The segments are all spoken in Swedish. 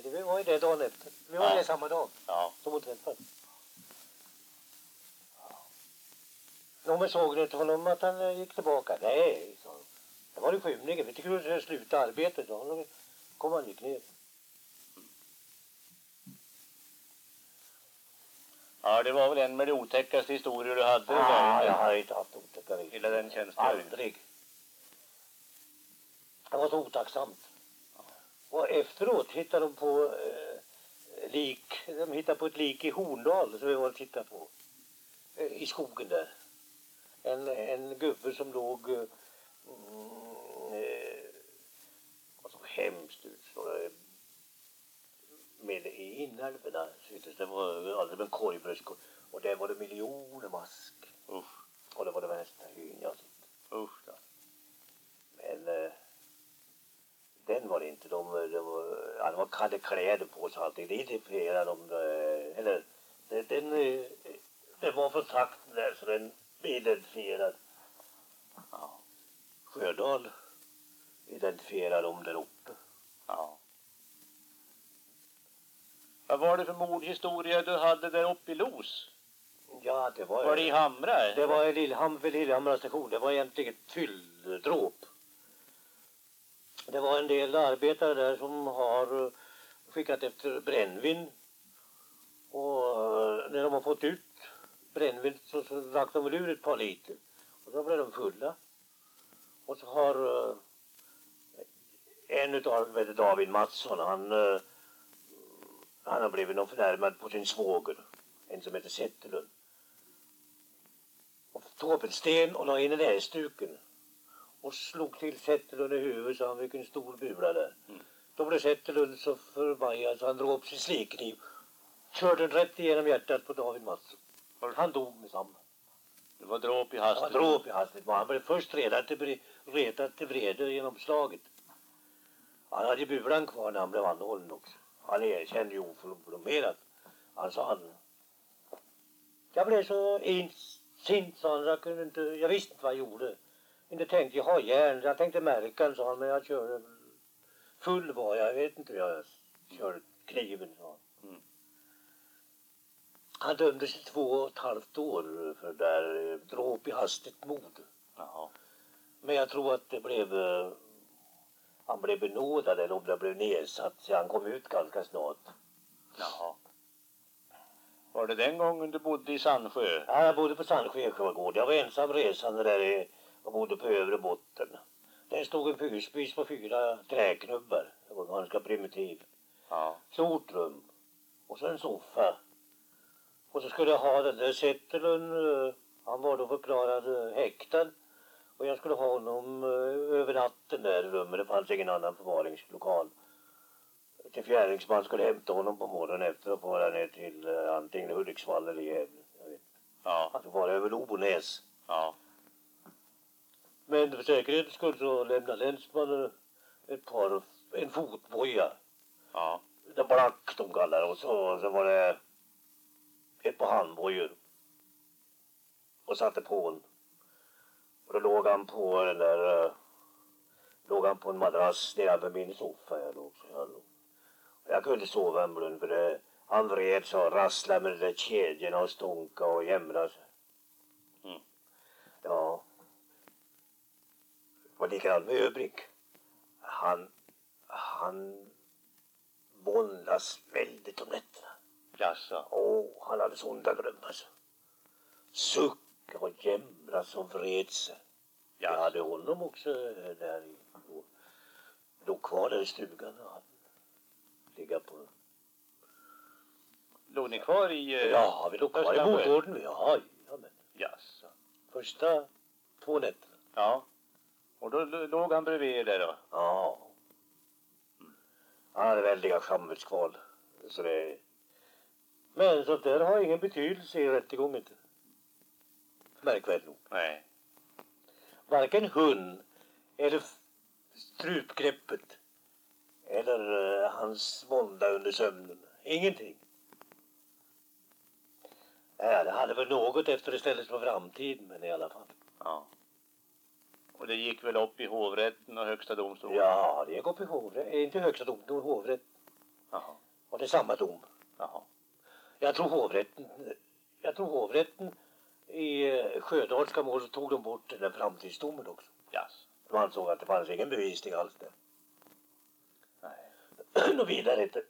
Vi var ju det dagen efter. Vi var det samma dag som hon träffade. De såg det honom att han gick tillbaka. Nej, sa han. Det var det skymningen. Vi tycker att det sluta arbetet. Då kom han gick ner. Ja, det var väl en med de otäckaste historier du hade. Jag har inte haft otäcka historier. Hela den tjänstgöringen. Aldrig. Det var så otacksamt. Och efteråt hittade de på lik. De hittade på ett lik i Horndal som vi var och tittade på. I skogen där. En gubbe som låg vad så hemskt ut. Så, med i inälvorna. Det var alldeles med en korvbrösk. Och där var det miljoner mask. Och det var det värsta hyn jag sett. Då. Men den var det inte. De hade kläder på sig allting. Det identifierade de. Eller det var från trakten där så den identifierad. Sjödal identifierade de där uppe. Ja. Vad var det för mordhistoria du hade där uppe i Los? Ja, det var... Var det i Hamra? Det var i Lillhamra station. Det var egentligen ett fylldråp. Det var en del arbetare där som har skickat efter brännvin. Och när de har fått ut brännvin så drack de väl ur ett par liter. Och så blev de fulla. Och så har en utav David Mattsson, han har blivit någon förnärmad på sin svåger. En som heter Zetterlund. Och tog upp en sten och la in i näsduken. Och slog till Zetterlund i huvudet så han fick en stor bula där. Då blev Zetterlund så förbajad så han drog upp sin slikkniv. Körde den rätt igenom hjärtat på David Mattsson. Han dog med samma. Det var dråp i hastigt. Ja, dråp i hastigt. Han blev först redan till vrede genom slaget. Han hade bulan kvar när han blev anhållen också. Han erkände ju oförblommerat. Han sa jag blev så insint, sa han. Jag visste inte vad jag gjorde. Inte tänkte jag ha järn. Jag tänkte märka han, sa han. Men jag körde full var jag. vet inte hur jag körde kniven, sa han. Han dömdes i 2,5 år för där dråp i hastigt mod. Men jag tror att det blev han blev benådad eller om det blev nedsatt så han kom ut ganska snart. Var det den gången du bodde i Sandsjö? Ja, jag bodde på Sandsjö gård. Jag var ensam resande där och bodde på övre botten. Där stod en fyrspis på 4 träknubbar. Det var ganska primitiv. Stort rum. Och så en soffa. Och så skulle jag ha den där Zetterlund. Han var då förklarad häktad. Och jag skulle ha honom över natten där i rummet. Det fanns ingen annan förvaringslokal. Till fjärdingsman skulle hämta honom på morgonen efter att vara ner till antingen Hudiksvall eller Gävle. Jag vet. Han skulle vara över Lobonäs. Men för säkerhets skull så lämnade länsmannen en fotboja. Det black de kallar och så var det ett par handbojor. Och satte på en. Och då låg han på den där en madrass nedanför min soffa. Jag kunde sova en blund för det. Han vred så och rasslade med de där kedjorna och stonka och jämrade sig. Ja. Det var likadant med Öbrink. Han våndas väldigt om nätterna. Jaså? Han hade sådana glömmar alltså. Sucka och jämras och vred sig. Jag hade honom också där i låg kvar där i stugan och ligga på. Låg ni kvar i ja, vi låg kvar i Botgården. Ja, men. Jaså. Första 2 nätterna. Ja. Och då låg han bredvid där då? Ja. Han hade väldiga samvetskval. Så det... Men så där har ingen betydelse i rättegången. Märkvärdigt nog. Nej. Varken hund eller strupgreppet eller hans vånda under sömnen. Ingenting. Ja, det hade väl något efter istället för framtiden, men i alla fall. Ja. Och det gick väl upp i hovrätten och högsta domstolen? Ja, det gick upp i hovrätten. Inte högsta domstolen, hovrätten. Jaha. det är samma dom. Jaha. Jag tror hovrätten i Sjödalska mål så tog de bort den framtidsdomen också. Yes. De ansåg att det fanns ingen bevisning alls där. Nej. Nå vidare inte.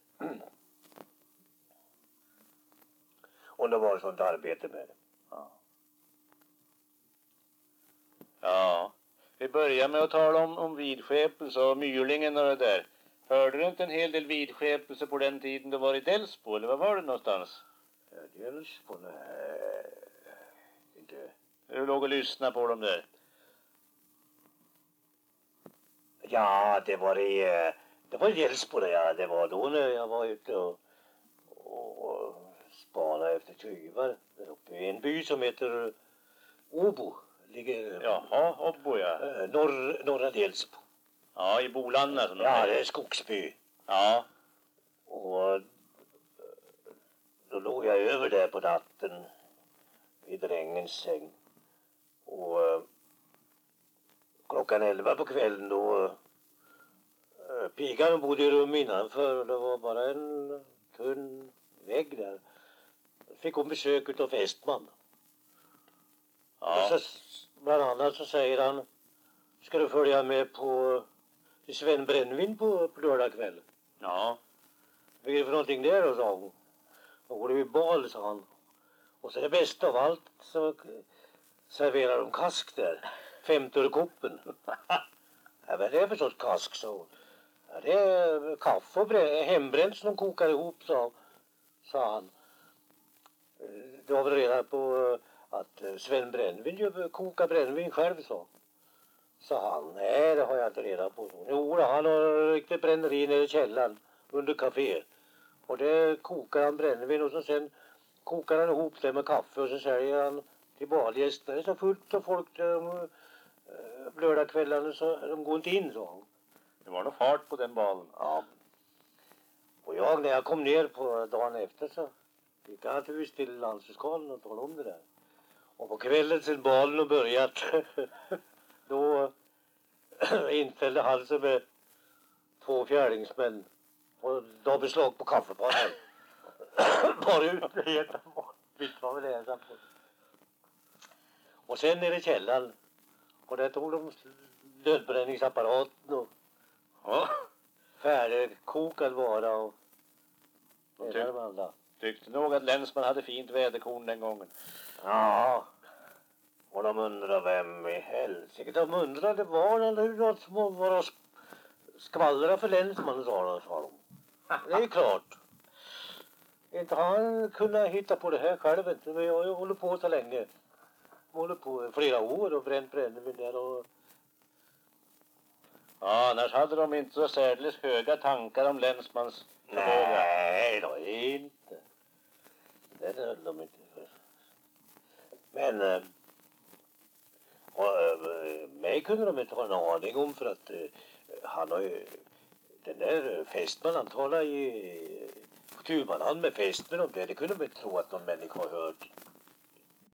Och det var sånt arbete med det. Ja. Ja. Vi börjar med att tala om vidskepelse och myrlingen och det där. Hörde du inte en hel del vidskepelse på den tiden du var i Delsbo, eller vad var det någonstans? Delsbo, nej. Inte. Du låg och lyssnade på dem där. Ja, det var i Delsbo det, ja. Det var då när jag var ute och spanade efter tjuvar. Där uppe i en by som heter Åbo. Ligger Jaha, Åbo ja. Norra Delsbo. Ja, i Bolanda. Som Ja, det är skogsby. Ja. Och då låg jag över där på natten i drängens säng. Och klockan 11 på kvällen då pigan bodde i rum innanför och det var bara en tunn vägg där. Fick hon besök av fästman. Ja. Och så, bland annat så säger han, ska du följa med till Sven Brännvin på lördag kväll? Ja. Vad är det för någonting där då, sa hon. Då går det ju bal, sa han. Och så det bästa av allt så serverar de kask där. 50-öre-koppen. Ja, vad är det för sorts kask, sa hon. Ja, det är kaffe och hembränt som de kokar ihop, sa han. Du har väl reda på att Sven Brännvin kokar brännvin själv, sa han. Nej, det har jag inte reda på. Jo, han har riktigt bränneri nere i källaren under café. Och det kokar han brännvin och så sen kokar han ihop det med kaffe och så säljer han till balgäster. Det är så fullt av folk där lördagskvällarna så de går inte in, sa han. Det var nog fart på den balen. Ja. Och när jag kom ner på dagen efter så gick jag naturligtvis till landsfiskalen och talade om det där. Och på kvällen sen balen har börjat då infällde halsen med 2 fjärdingsmän och då beslag på kaffepannen. Bara ut med heta vitt var väl ensam på. Och sen nere i källaren och där tog de dödbränningsapparaten och färdigkokad vara och det där med alla. Tyckte nog att Länsman hade fint väderkorn den gången. Ja. Och de undrar vem i helsike. De undrade var eller hur något som var skvallra för Länsman, sa de. Det är klart. Inte han kunde hitta på det här själv inte. Men jag håller på så länge. Jag håller på i flera år och bränt brännvin där och... Ja, annars hade de inte så särdeles höga tankar om Länsmans förmåga. Nej, då inte. Det höll de inte för. Men mig kunde de inte ha en aning om för att han har ju den där fästman, han talar på Tumaland med fästmen om det. Det kunde de inte tro att någon människa har hört.